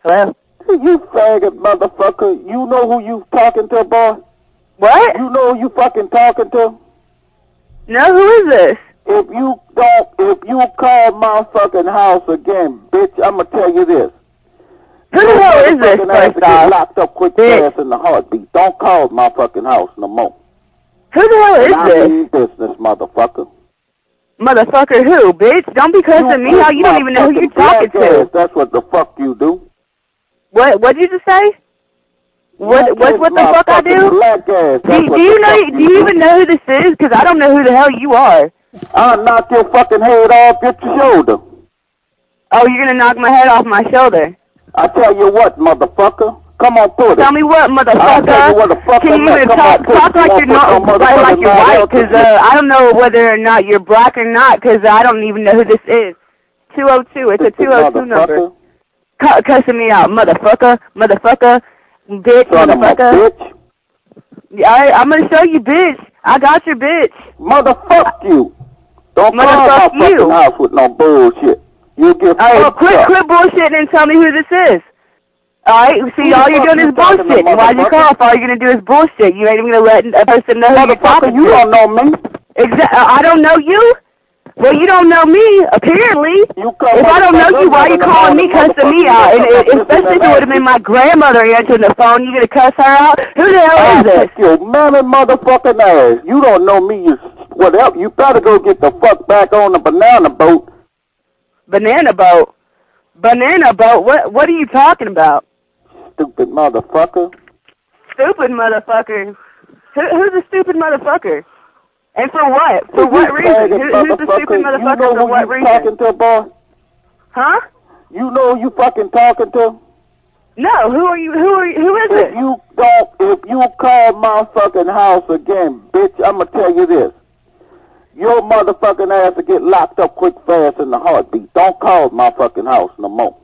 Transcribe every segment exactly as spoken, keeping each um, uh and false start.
Hello? You faggot motherfucker. You know who you talking to, boy? What? You know who you fucking talking to? No, who is this? If you don't, if you call my fucking house again, bitch, I'ma tell you this. Who the hell is this, first off? Locked up quick fast in the heartbeat. Don't call my fucking house no more. Who the hell is I this? I mean business, motherfucker. Motherfucker who, bitch? Don't be cussing me out. You don't even know who you're talking to. That's what the fuck you do. What? What'd you just say? What? What? What the fuck I do? Black ass. Do, do you know? Do you even know who this is? Because I don't know who the hell you are. I'll knock your fucking head off your shoulder. Oh, you're gonna knock my head off my shoulder? I tell you what, motherfucker. Come on, put it. Tell me what, motherfucker. Tell you what the fuck Can you even talk, talk like you're not, like, like you're white? Because uh, I don't know whether or not you're black or not. Because I don't even know who this is. two oh two. It's a two oh two number. C cussing me out, motherfucker, motherfucker, bitch, Son motherfucker. Bitch. Alright, I'm gonna show you, bitch. I got your bitch. Motherfuck you. Don't Motherfuck call my you. fucking house with no bullshit. You get Alright, fucked quit, up. quit bullshitting and tell me who this is. Alright, see, all you're doing is bullshit. Why'd you call if all you're gonna do is bullshit? You ain't even gonna let a person know who you're talking to. You don't know me. Exactly. I don't know you? Well, you don't know me, apparently. You if I don't know you, why are you calling me, cussing me out? And it, especially if it would have been my grandmother answering the phone, you gonna cuss her out? Who the hell is this? Your mammy motherfucking ass. You don't know me, you whatever. You better go get the fuck back on the banana boat. Banana boat? Banana boat? What, what are you talking about? Stupid motherfucker. Stupid motherfucker? Who, who's a stupid motherfucker? And for what? For what reason? Who, who's the stupid motherfucker you know for what you reason? Talking to, boy? Huh? You know who you fucking talking to? No. Who are you? Who are you? Who is if it? You don't, if you call my fucking house again, bitch, I'ma tell you this. Your motherfucking ass will get locked up quick fast in the heartbeat. Don't call my fucking house no more.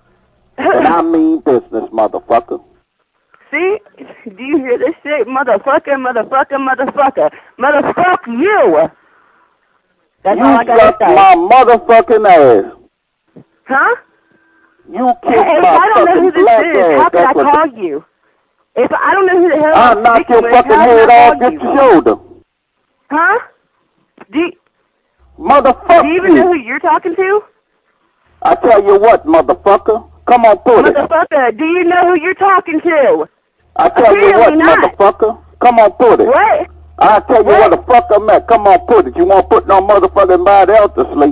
And I mean business, motherfucker. See? Do you hear this shit? Motherfucker, motherfucker, motherfucker. Motherfuck you! That's you all I gotta say. my motherfucking ass. Huh? You kiss hey, my if I don't know who this black is, ass. how can I call the... you? If I don't know who the hell I'll I'm knock your with, fucking how head can off I your call shoulder. Huh? Do you, Motherfucker. Do you even you. know who you're talking to? I tell you what, motherfucker. Come on, put it. Motherfucker, do you know who you're talking to? I tell Apparently you what, not. motherfucker. Come on, put it. What? I tell you what? what the fuck I'm at. Come on, put it. You won't put no motherfucking body else to sleep.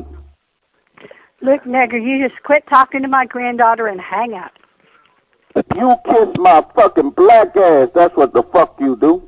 Look, nigger, you just quit talking to my granddaughter and hang up. You kiss my fucking black ass. That's what the fuck you do.